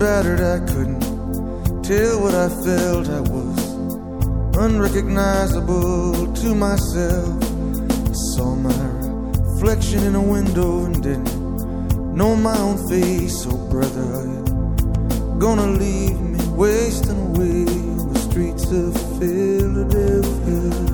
battered, I couldn't tell what I felt. I was unrecognizable to myself. I saw my reflection in a window and didn't know my own face. Oh brother, are you gonna leave me wasting away on the streets of Philadelphia?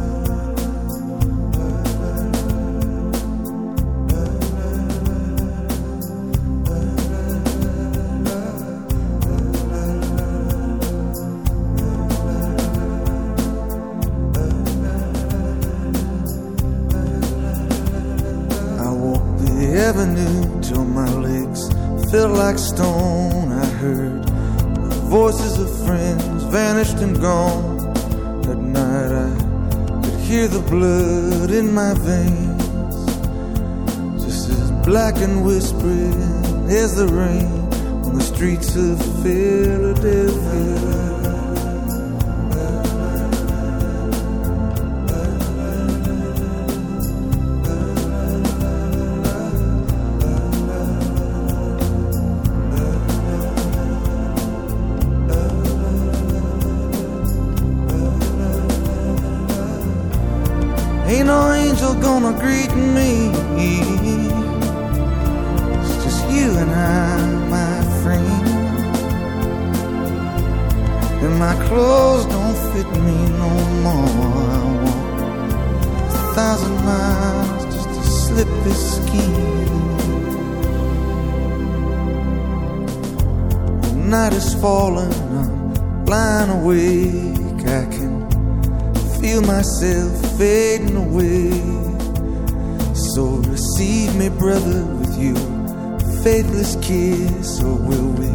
Avenue till my legs felt like stone. I heard the voices of friends vanished and gone. At night I could hear the blood in my veins, just as black and whispering as the rain on the streets of Philadelphia. Ain't no angel gonna greet me. It's just you and I, my friend. And my clothes don't fit me no more. I walk 1,000 miles just to slip this skin. The night is falling, I'm lying awake. I can feel myself fading away. So receive me, brother, with you faithless kiss. Or will we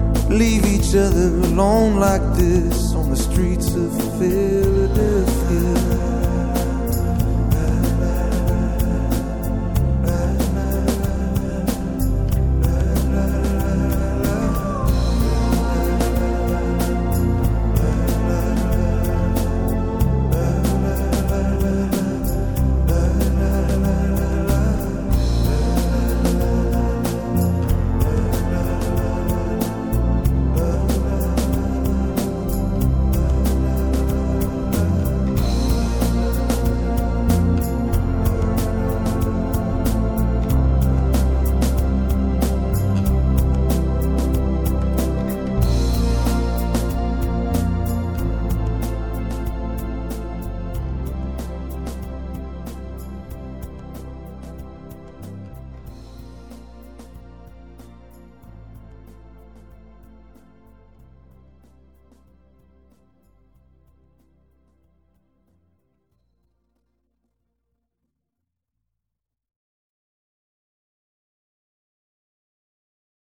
leave each other alone like this on the streets of Philadelphia?